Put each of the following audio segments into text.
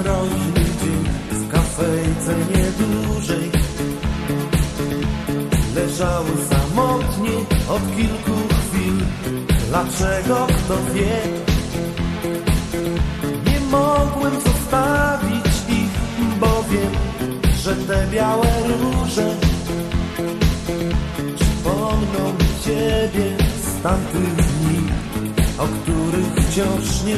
mroźny dzień w kafejce niedużej leżały samotnie od kilku chwil. Dlaczego, kto wie? Nie mogłem zostawić ich, bo wiem, że te białe róże przypomną mi ciebie z tamtych dni, o których wciąż śnię.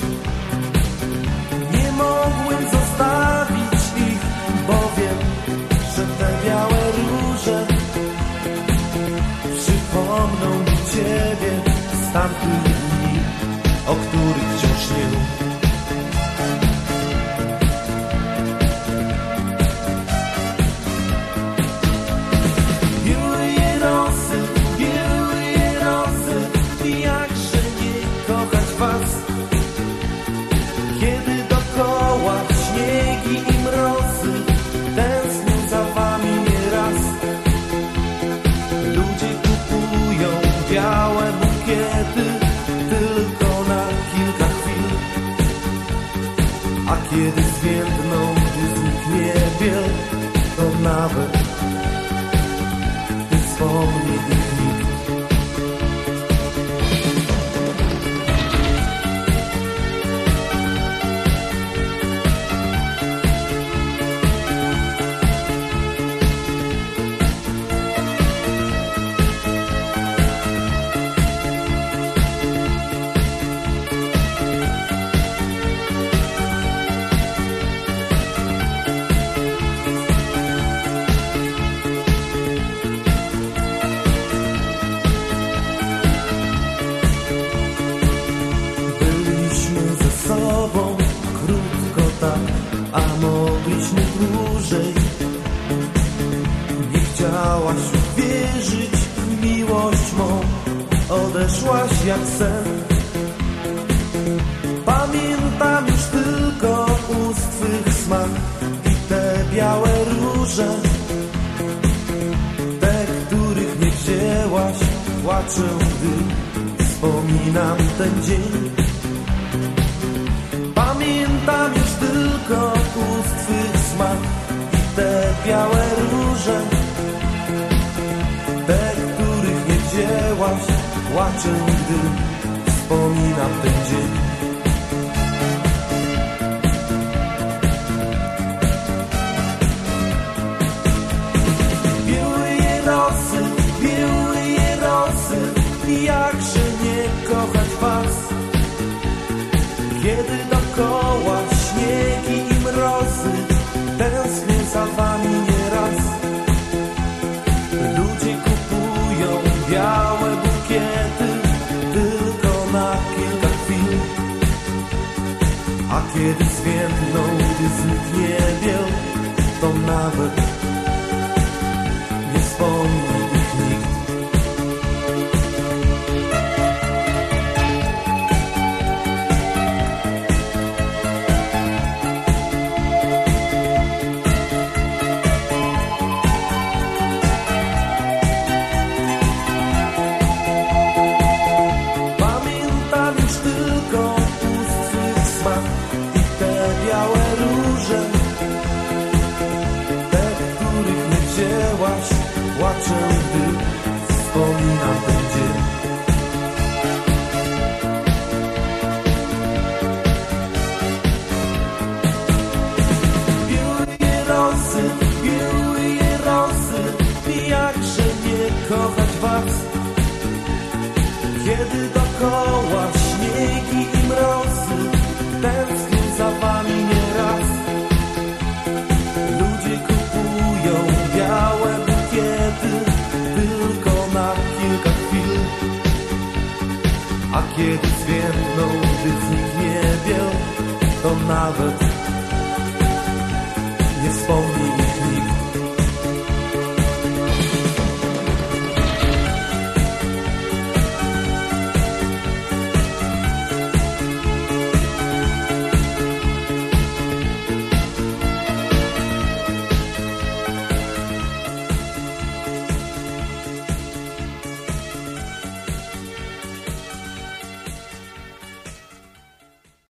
Nie mogłem zostawić ich, bo wiem, że te białe róże przypomną mi ciebie z tamtych dni, o których wciąż śnię. Białe bukiety tylko na kilka chwil, a kiedy zwiędną, gdy zniknie biel, to nawet nie wspomni ich nikt. Krótko tak, a mogliśmy dłużej. Nie chciałaś uwierzyć w miłość mą, odeszłaś jak sen. Pamiętam już tylko ust twych smak i te białe róże, te, których nie wzięłaś. Płaczę, gdy wspominam ten dzień. Pamiętam już tylko ust twych smak i te białe róże, te, których nie wzięłaś. Płaczę, gdy wspominam ten dzień. Biły je rosy, jakże nie kochać was, kiedy dookoła śniegi i mrozy. Tęsknię za wami nieraz. Ludzie kupują białe bukiety tylko na kilka chwil, a kiedy zwiędną, gdy zniknie biel, to nawet nie wspomni ich nikt. Płaczę, gdy wspominam ten dzień. Biły je rosy, jakże nie kochać was, kiedy dookoła śniegi i mrozy. Tęsknię za wami nieraz. Ludzie kupują białe bukiety tylko na kilka chwil, a kiedy zwiędną, gdy zniknie biel, to nawet nie wspomni.